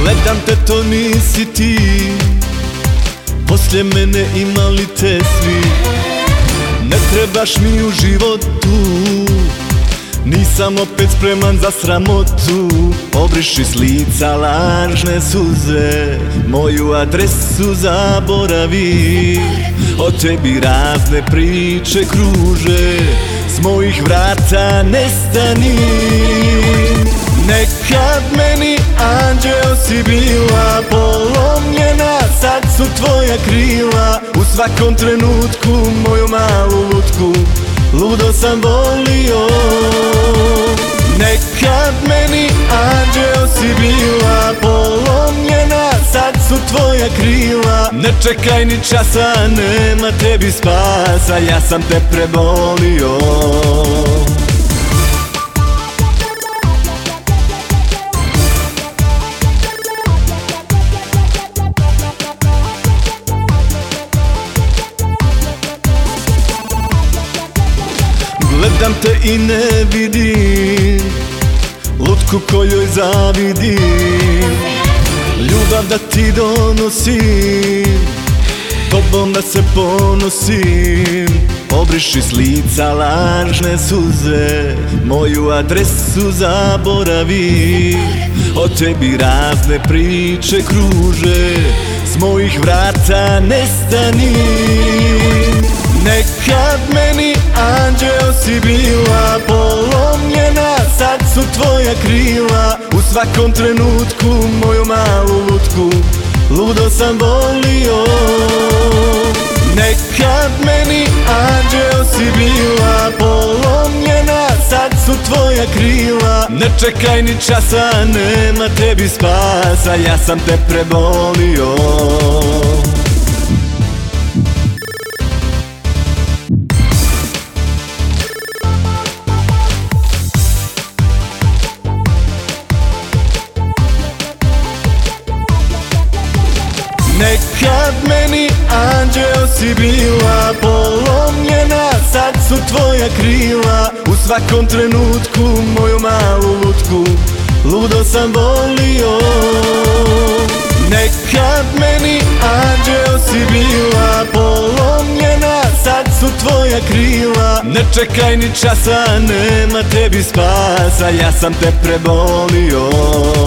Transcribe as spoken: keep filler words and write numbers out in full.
Gledam te, to nisi ti, poslije mene imali te svi. Ne trebaš mi u životu, nisam opet spreman za sramotu. Obriši s lica lažne suze, moju adresu zaboravi. O tebi razne priče kruže, s mojih vrata nestani. Nekad meni anđeo si bila, polomljena, sad su tvoja krila. U svakom trenutku moju malu lutku ludo sam volio. Nekad meni anđeo si bila, polomljena, sad su tvoja krila. Ne čekaj ni časa, nema tebi spasa, ja sam te prebolio. Gledam te i ne vidim lutku kojoj zavidim. Ljubav da ti donosim, tobom da se ponosim. Obriši s lica lažne suze, moju adresu zaboravi. O tebi razne priče kruže, s mojih vrata nestani. Nekad meni anđeo si bila, polomljena, sad su tvoja krila. U svakom trenutku moju malu lutku ludo sam volio. Nekad meni anđeo si bila, polomljena, sad su tvoja krila. Ne čekaj ni časa, nema tebi spasa, ja sam te prebolio. Nekad meni anđeo si bila, polomljena, sad su tvoja krila. U svakom trenutku moju malu lutku ludo sam volio. Nekad meni anđeo si bila, polomljena, sad su tvoja krila. Ne čekaj ni časa, nema tebi spasa, ja sam te prebolio.